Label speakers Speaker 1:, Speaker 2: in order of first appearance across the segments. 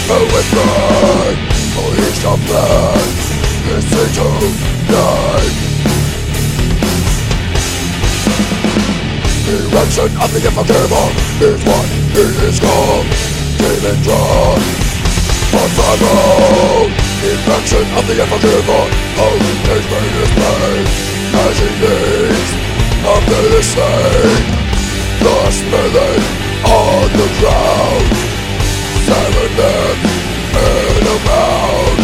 Speaker 1: Who is mine? For each of them is tonight. Erection of the unforgivable is what he is called. Demon drawn for trouble. Erection of the unforgivable. Oh, his brain is pain as he needs a medicine. The spilling on the ground, 7 men in a mound.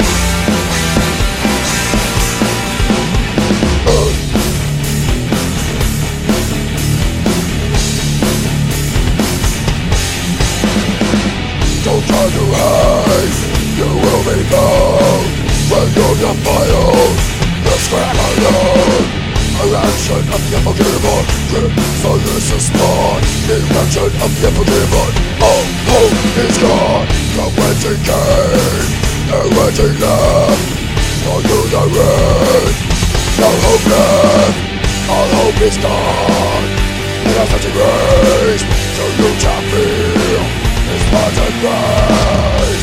Speaker 1: Don't try to hide, you will be found when you're defiled, the scrap alone. Erection of the unforgivable, so this is spawn. Erection of the unforgivable, all hope is gone. From whence it came, and whence it left, all to the red. No hope left, all hope is gone. And I'm such a grace, so you can feel his blood and grace.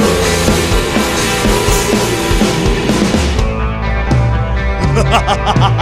Speaker 2: Ha ha ha ha!